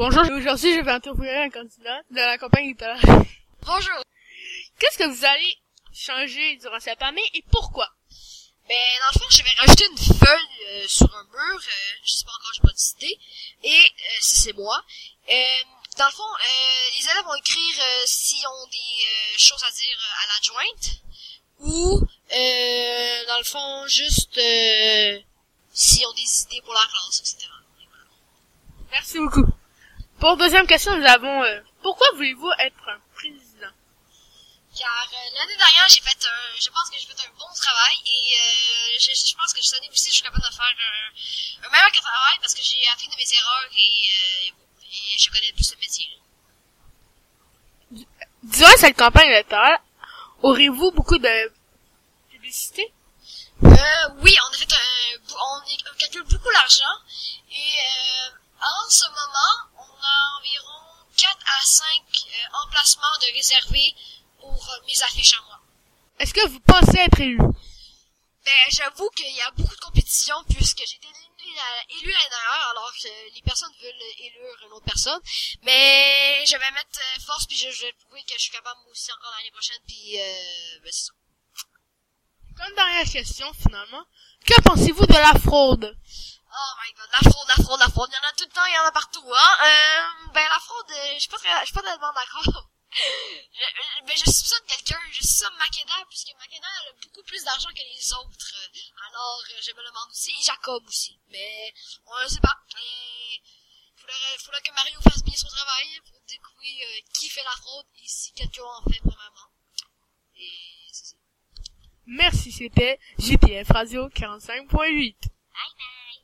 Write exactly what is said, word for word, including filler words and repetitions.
Bonjour, aujourd'hui je vais interviewer un candidat de la campagne électorale. Bonjour. Qu'est-ce que vous allez changer durant cette année et pourquoi? Ben, dans le fond, je vais rajouter une feuille euh, sur un mur, euh, je sais pas encore, j'ai pas décidé, et euh, ça c'est moi. Euh, dans le fond, euh, les élèves vont écrire euh, s'ils ont des euh, choses à dire à l'adjointe, ou, euh, dans le fond, juste euh, s'ils ont des idées pour la classe, et cetera. Voilà. Merci beaucoup. Pour deuxième question, nous avons euh, pourquoi voulez-vous être un président? Car euh, l'année dernière, j'ai fait un, je pense que j'ai fait un bon travail et euh, je, je pense que cette année aussi, je suis capable de faire un, un meilleur travail parce que j'ai appris de mes erreurs et, euh, et je connais plus le métier. Durant cette campagne électorale, aurez-vous beaucoup de publicité? Euh, oui, on a fait un, on, est, on calcule beaucoup l'argent et euh, en ce moment, on a environ quatre à cinq euh, emplacements de réservés pour euh, mes affiches à moi. Est-ce que vous pensez être élu? Ben, j'avoue qu'il y a beaucoup de compétition puisque j'ai été élu l'année dernière alors que les personnes veulent élire une autre personne. Mais je vais mettre euh, force puis je, je vais prouver que je suis capable moi aussi encore l'année prochaine puis euh, ben c'est ça. Comme dernière question finalement, que pensez-vous de la fraude? Oh my god, la fraude, la fraude, la fraude, il y en a tout le temps, il y en a partout, hein. Euh, ben la fraude, euh, je suis pas très, je suis pas tellement d'accord. je, ben je soupçonne quelqu'un, je soupçonne Makeda, puisque Makeda a beaucoup plus d'argent que les autres. Alors, je me demande aussi, et Jacob aussi. Mais, on ne sait pas. Il faudrait, faudrait que Mario fasse bien son travail pour découvrir euh, qui fait la fraude et si quelqu'un en fait vraiment. Et c'est ça. Merci, c'était J T F Radio quarante-cinq point huit.